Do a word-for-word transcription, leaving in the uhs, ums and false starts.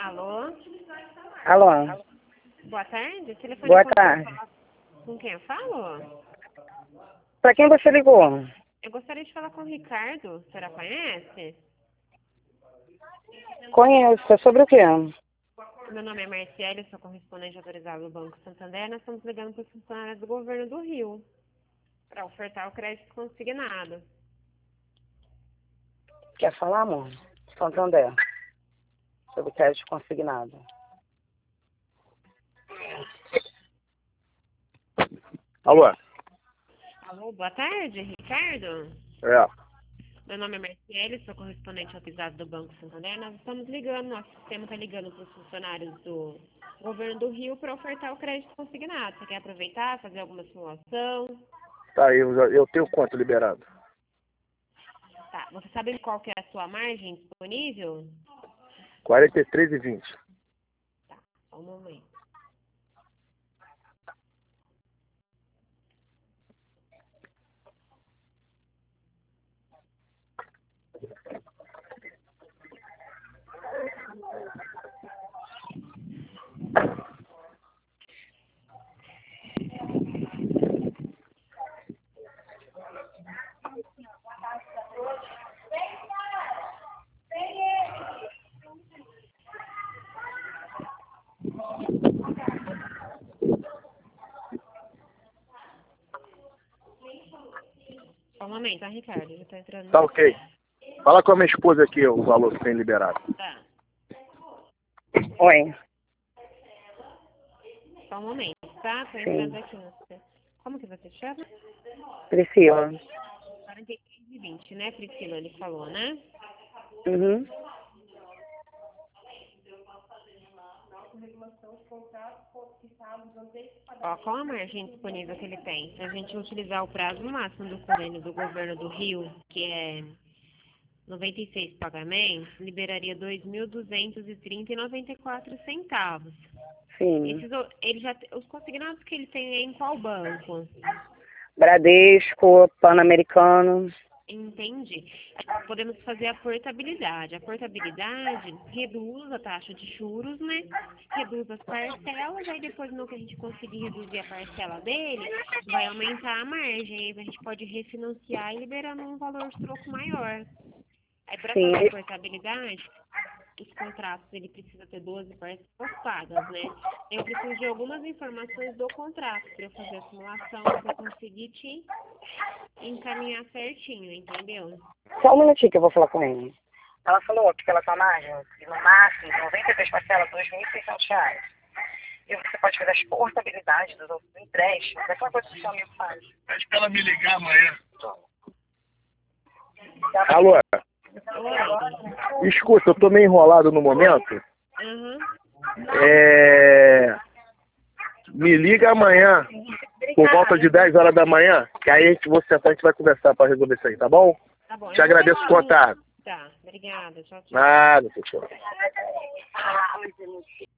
Alô? Alô? Boa tarde. Telefone Boa com tarde. falar- Com quem eu falo? Pra quem você ligou? Eu gostaria de falar com o Ricardo. A senhora conhece? Conheço. É sobre o quê? Meu nome é Marciele, sou correspondente autorizado do Banco Santander. Nós estamos ligando para os funcionários do governo do Rio para ofertar o crédito consignado. Quer falar, amor? Santander. Sobre crédito consignado. Alô? Alô, boa tarde, Ricardo. É. Meu nome é Marciele, sou correspondente autorizado do Banco Santander. Nós estamos ligando, nosso sistema está ligando para os funcionários do governo do Rio para ofertar o crédito consignado. Você quer aproveitar, fazer alguma simulação? Tá, eu, já- eu tenho quanto liberado? Tá, você sabe qual que é a sua margem disponível? quarenta e três e vinte. Tá, só um momento. Só um momento, tá, Ricardo? Já tá entrando. Tá ok. Fala com a minha esposa aqui o valor que tem liberado. Tá, Oi. só um momento, tá? Tô Sim. entrando aqui no seu... Como que você chama? Priscila. quarenta e três e vinte, né, Priscila? Ele falou, né? Uhum. Ó, qual a margem disponível que ele tem? Se a gente utilizar o prazo máximo do convênio do governo do Rio, que é noventa e seis pagamentos, liberaria dois mil duzentos e trinta e noventa e quatro centavos. Sim. Esses, o- ele já, te- os consignados que ele tem é em qual banco? Bradesco, Pan-Americano. Entendi. Podemos fazer a portabilidade. A portabilidade reduz a taxa de juros, né? Reduz as parcelas, aí depois no que a gente conseguir reduzir a parcela dele, vai aumentar a margem. Aí a gente pode refinanciar e liberando um valor de troco maior. Aí para Sim. fazer a portabilidade, os contratos ele precisa ter doze parcelas pagas, né? Eu preciso de algumas informações do contrato para eu fazer a simulação, para eu conseguir te encaminhar certinho, entendeu? Só um minutinho que eu vou falar com ele. Ela falou que pela sua margem, que no máximo, noventa e três parcelas, dois mil e seiscentos reais. E você pode fazer as portabilidades dos outros empréstimos. É aquela coisa que o seu amigo faz. Pede pra ela me ligar amanhã. Tá? Alô? Oi. Escuta, eu tô meio enrolado no momento. Uhum. É... Me liga amanhã, por volta de dez horas da manhã, que aí a gente, você, a gente vai conversar pra resolver isso aí, tá bom? Tá bom. Te eu vou agradeço o deixar um- contato. Tá, obrigada. Tchau, tchau. Nada, pessoal.